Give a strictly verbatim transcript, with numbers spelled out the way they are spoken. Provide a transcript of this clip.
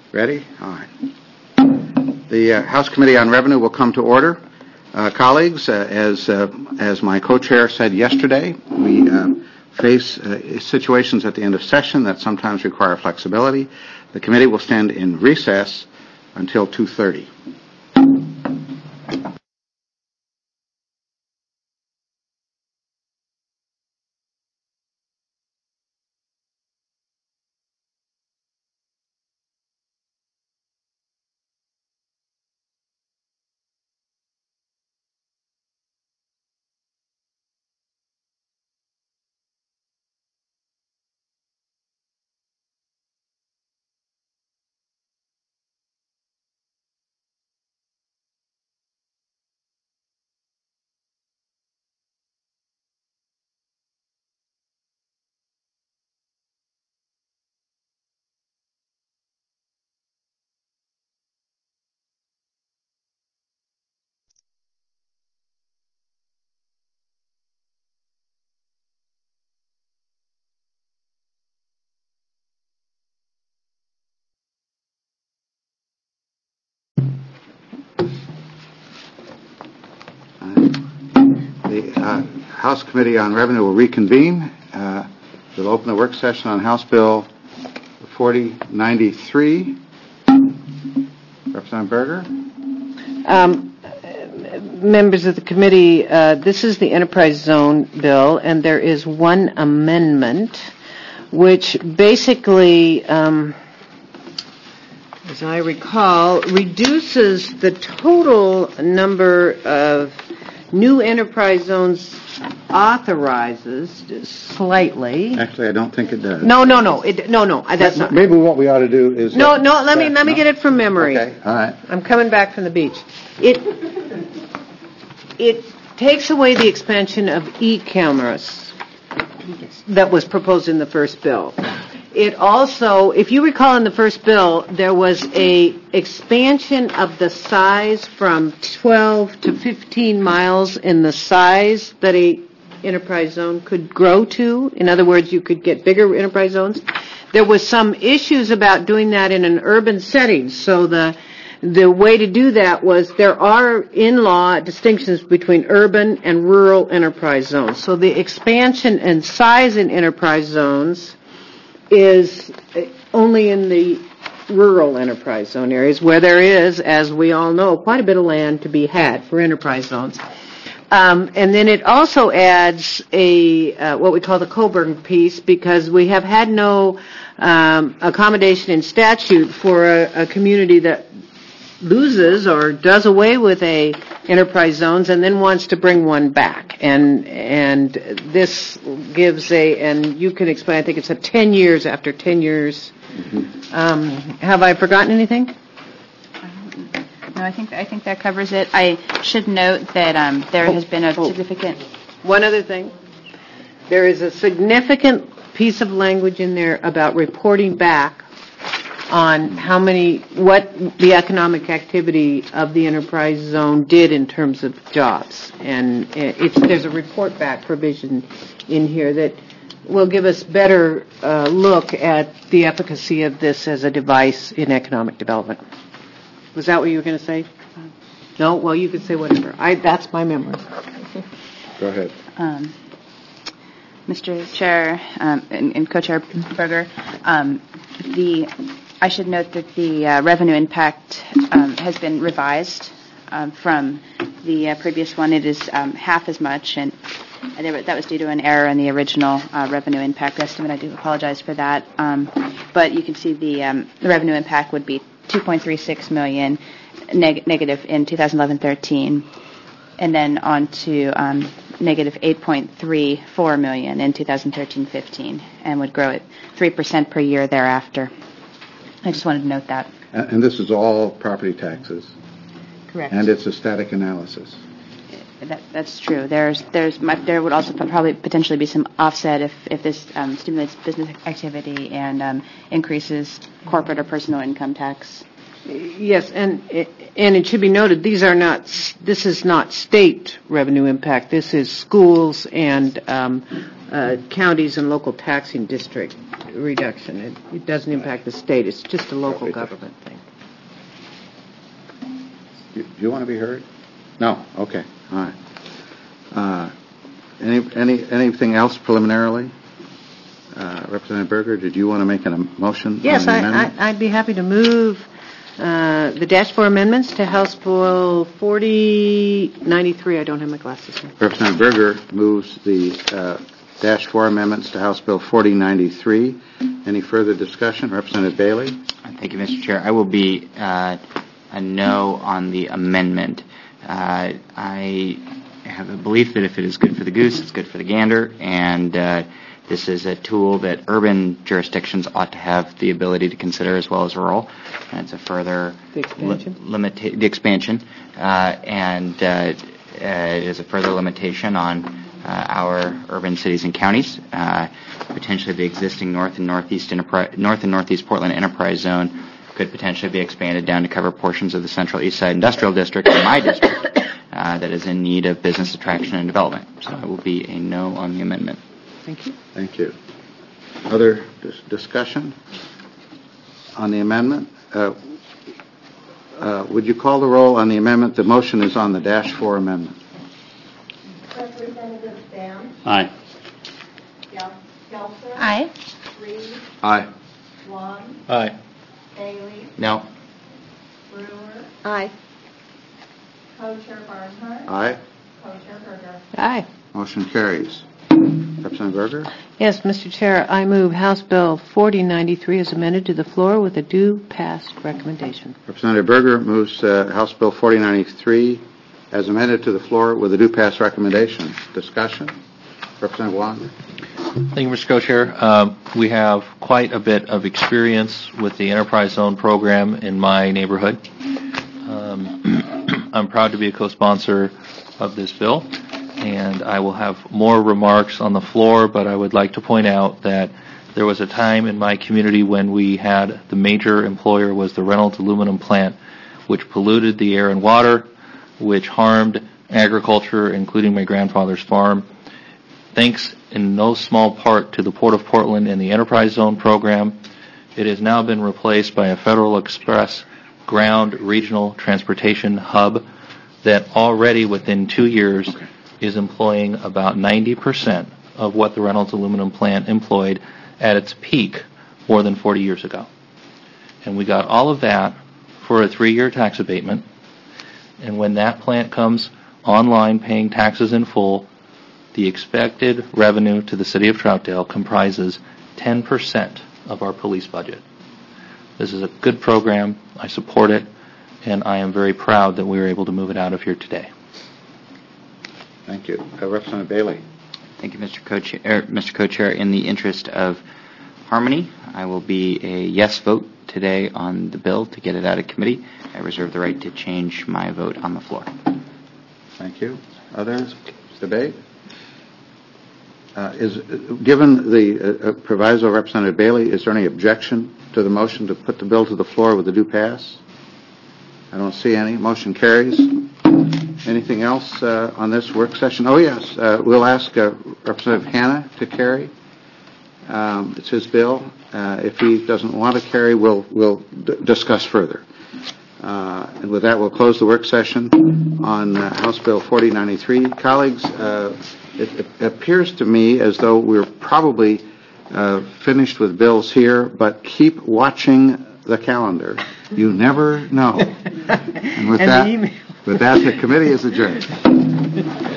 Ready? All right. The uh, House Committee on Revenue will come to order. Uh, colleagues, uh, as uh, as my co-chair said yesterday, we uh, face uh, situations at the end of session that sometimes require flexibility. The committee will stand in recess until two thirty. The uh, House Committee on Revenue will reconvene. Uh, we'll open the work session on House Bill forty ninety-three. Representative Berger. Um, members of the committee, uh, this is the Enterprise Zone bill, and there is one amendment which basically, um, as I recall, reduces the total number of new enterprise zones authorizes slightly. Actually, I don't think it does. No, no, no. It, no, no. That's not. Maybe what we ought to do is. No, no. Let me let me get it from memory. Okay. All right. I'm coming back from the beach. It it takes away the expansion of e-cameras that was proposed in the first bill. It also, if you recall in the first bill, there was a expansion of the size from twelve to fifteen miles in the size that a enterprise zone could grow to. In other words, you could get bigger enterprise zones. There was some issues about doing that in an urban setting. So the the way to do that was there are in law distinctions between urban and rural enterprise zones. So the expansion and size in enterprise zones is only in the rural enterprise zone areas where there is, as we all know, quite a bit of land to be had for enterprise zones. Um, and then it also adds a uh, what we call the Coburn piece, because we have had no um, accommodation in statute for a, a community that loses or does away with a enterprise zones and then wants to bring one back. And and this gives a, and you can explain, I think it's a ten years after ten years. Mm-hmm. Um, have I forgotten anything? No, I think I think that covers it. I should note that um, there oh, has been a oh. significant... One other thing. There is a significant piece of language in there about reporting back on how many, what the economic activity of the enterprise zone did in terms of jobs. And it's, there's a report back provision in here that will give us better uh, look at the efficacy of this as a device in economic development. Was that what you were going to say? No? Well, you could say whatever. I, that's my memory. Go ahead. Um, Mister Chair um, and, and Co-Chair Berger, um, the I should note that the uh, revenue impact um, has been revised um, from the uh, previous one. It is um, half as much, and uh, there, that was due to an error in the original uh, revenue impact estimate. I do apologize for that. Um, but you can see the, um, the revenue impact would be two point three six million neg- negative in two thousand eleven thirteen, and then on to um, negative eight point three four million in two thousand thirteen fifteen, and would grow at three percent per year thereafter. I just wanted to note that. And this is all property taxes. Correct. And it's a static analysis. That, that's true. There's, there's, there would also probably potentially be some offset if, if this um, stimulates business activity and um, increases corporate or personal income tax Yes, and and it should be noted, these are not, this is not state revenue impact. This is schools and um, uh, counties and local taxing district reduction. It, it doesn't impact the state. It's just a local government thing. Do you want to be heard? No? Okay. All right. Uh, any, any, anything else preliminarily? Uh, Representative Berger, did you want to make a motion? Yes, on the I, amendment? I, I'd be happy to move uh, the dash four amendments to House Bill forty ninety-three. I don't have my glasses on. Representative Berger moves the uh, dash four amendments to House Bill forty ninety-three. Any further discussion? Representative Bailey? Thank you, Mister Chair. I will be uh, a no on the amendment. Uh, I have a belief that if it is good for the goose, it's good for the gander, and uh, this is a tool that urban jurisdictions ought to have the ability to consider as well as rural, and it's a further The expansion? Li- limita- the expansion, uh, and uh, uh, it is a further limitation on uh, our urban cities and counties. Uh, potentially, the existing North and Northeast Enterprise, North and Northeast Portland Enterprise Zone could potentially be expanded down to cover portions of the Central East Side Industrial District, in my district, uh, that is in need of business attraction and development. So I will be a no on the amendment. Thank you. Thank you. Other dis- discussion on the amendment? Uh, uh, would you call the roll on the amendment? The motion is on the dash four amendment. Representative Sam, Aye. Gelser, Aye. Reed, Aye. Wong, Aye. Bailey, No. Brewer, Aye. Co-Chair Barnhart, Aye. Co-Chair Berger. Aye. Motion carries. Representative Berger? Yes, Mister Chair, I move House Bill forty ninety-three as amended to the floor with a due pass recommendation. Representative Berger moves uh, House Bill forty ninety-three as amended to the floor with a due pass recommendation. Discussion? Representative Wong? Thank you, Mister Co-Chair. Um, we have quite a bit of experience with the Enterprise Zone program in my neighborhood. Um, I'm proud to be a co-sponsor of this bill, and I will have more remarks on the floor, but I would like to point out that there was a time in my community when we had the major employer was the Reynolds aluminum plant, which polluted the air and water, which harmed agriculture, including my grandfather's farm. Thanks in no small part to the Port of Portland and the Enterprise Zone program, it has now been replaced by a Federal Express ground regional transportation hub that already within two years Okay. is employing about ninety percent of what the Reynolds aluminum plant employed at its peak more than forty years ago. And we got all of that for a three-year tax abatement. And when that plant comes online paying taxes in full, the expected revenue to the city of Troutdale comprises ten percent of our police budget. This is a good program. I support it, and I am very proud that we were able to move it out of here today. Thank you. Uh, Representative Bailey? Thank you, Mister Co-Chair. Er, Mister Co-Chair, in the interest of harmony, I will be a yes vote today on the bill to get it out of committee. I reserve the right to change my vote on the floor. Thank you. Others? Debate? Uh, is, given the uh, uh, proviso, Representative Bailey, is there any objection to the motion to put the bill to the floor with a due pass? I don't see any. Motion carries. Anything else uh, on this work session? Oh, yes. Uh, we'll ask uh, Representative Hanna to carry. Um, it's his bill. Uh, if he doesn't want to carry, we'll, we'll d- discuss further. Uh, and with that, we'll close the work session on uh, House Bill forty ninety-three. Colleagues, uh, it, it appears to me as though we're probably uh, finished with bills here, but keep watching the calendar. You never know. And with And the that, email. with that, the committee is adjourned.